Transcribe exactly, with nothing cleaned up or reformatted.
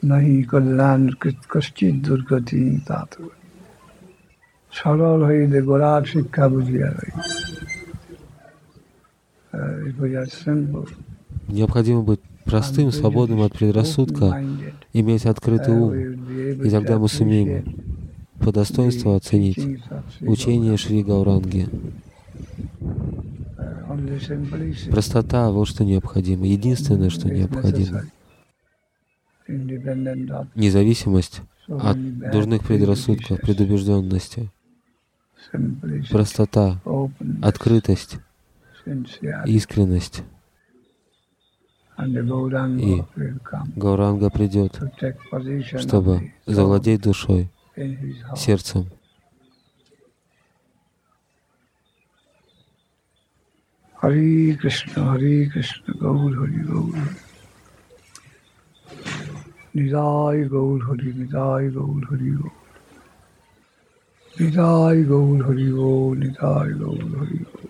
नहीं कल्याण कश्चित दुर्गति तातु सरल হইলে গোড়ার শিক্ষা বুঝিয়া রই। Необходимо быть простым, свободным от предрассудка, иметь открытый ум, и тогда мы сумеем по достоинству оценить учение Шри Гауранги. Простота — вот что необходимо, единственное, что необходимо. Независимость от дурных предрассудков, предубежденности. Простота, открытость, искренность. И Гауранга придет, чтобы завладеть душой, сердцем. Хари Кришна, Хари Кришна, Гаур Хари, Гаур Хари. Nidai Gaur Hari, Nidai Gaur Hari Gaur. Nidai Gaur Hari Gaur, Nidai Gaur Hari Gaur.